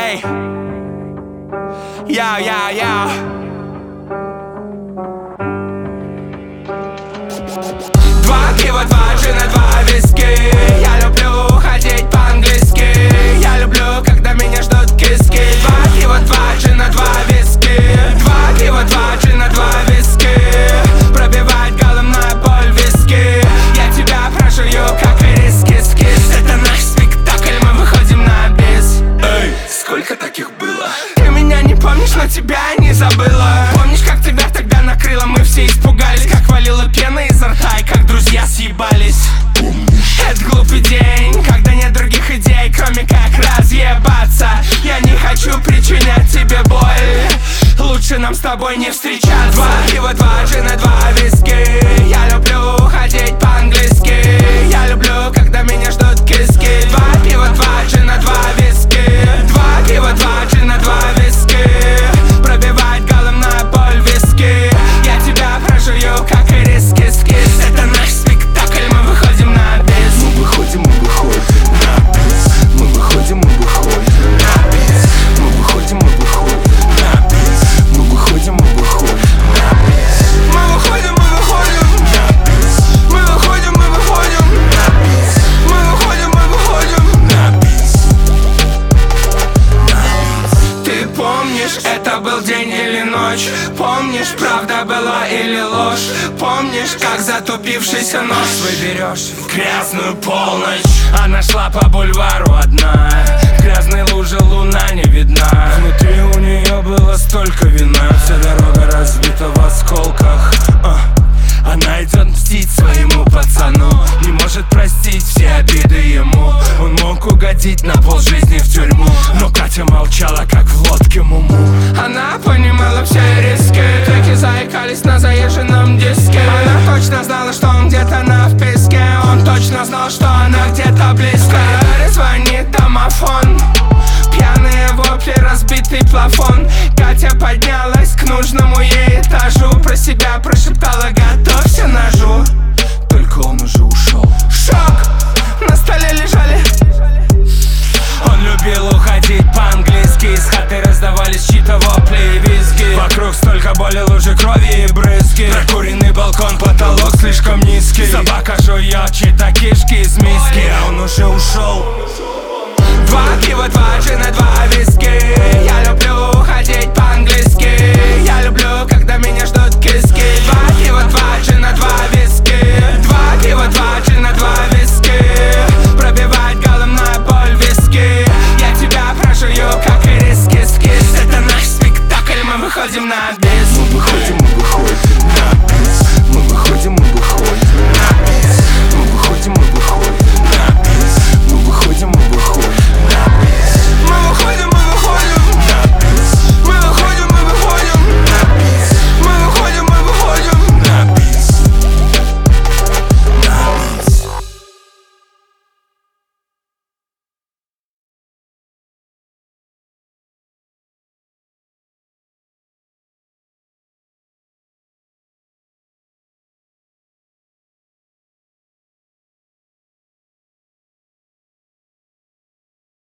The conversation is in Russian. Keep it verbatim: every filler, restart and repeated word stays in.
Эй, яу, яу, яу. Два пива, два джина, два виски. Я люблю ходить по-английски. Я люблю, когда меня ждут киски. Два пива, два джина, два виски. Два пива, два джина, два виски. Пробивает головная боль в виски. Я тебя прожую, как ирис, кис-кис. Это наш спектакль, мы выходим на бис. Эй, сколько таких было? Ты меня не помнишь, но тебя не забыла. Помнишь, как тебя тогда накрыло? Мы все испугались, как валила пена изо рта и как друзья съебались. Это глупый день, когда нет других идей, кроме как разъебаться. Я не хочу причинять тебе боль. Лучше нам с тобой не встречаться. Два пива, два джина, два виски. Я люблю ходить по-английски. Я люблю, когда меня ждут киски. Два пива, два джина, два виски. Два пива, два джина, два виски. Пробивает головная боль в виски. Я тебя прожую, как ирис, кис-кис. Это наш спектакль, мы выходим на бис. Мы выходим, мы выходим на бис. Мы выходим, мы выходим на бис. Мы выходим, мы выходим на бис. Мы выходим, мы выходим на бис. Мы выходим, мы выходим на бис. Мы выходим, мы выходим на бис. Мы выходим, мы выходим на бис. Ты помнишь, это был день или ночь? Помнишь, правда была или ложь? Помнишь, как затупившийся нож свой берешь в грязную полночь? Она шла по бульвару одна, в грязной луже луна не видна. Внутри у нее было столько вина, вся дорога разбита в осколках. а. Она идет мстить своему пацану, не может простить все обиды ему. Он мог угодить на полжизни в тюрьму, но Катя молчала, как в лодке Муму. Она понимала все риски, треки заикались на заезженном диске. Она точно знала, что он где-то на вписке. Он точно знал, что она где-то близко.